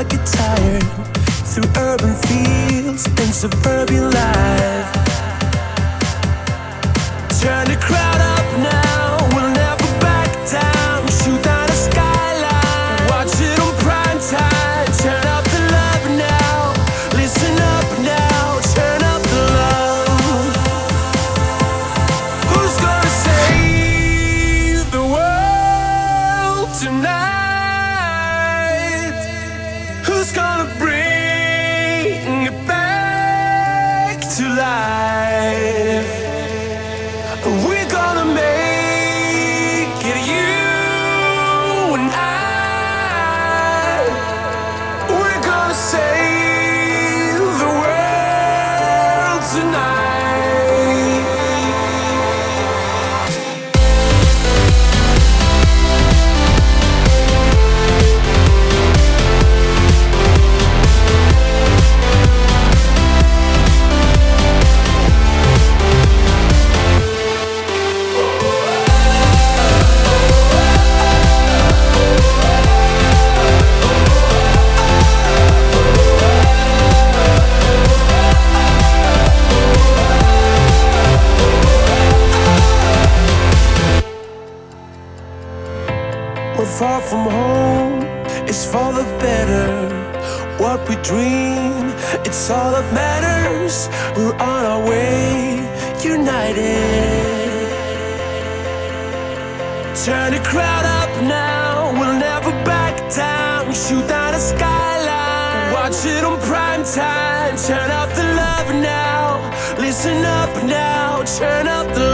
get tired through urban fields and suburban life. Turn the crowd up now, we'll never back down. Shoot down the skyline, watch it on prime time. Turn up the love now, listen up now, turn up the love. Who's gonna save the world tonight? Who's gonna bring it back to life? We're gonna make it, you and I. We're gonna save the world tonight. We're far from home, it's for the better. What we dream, it's all that matters. We're on our way, united. Turn the crowd up now, we'll never back down. Shoot down the skyline, watch it on prime time. Turn up the love now, listen up now, turn up the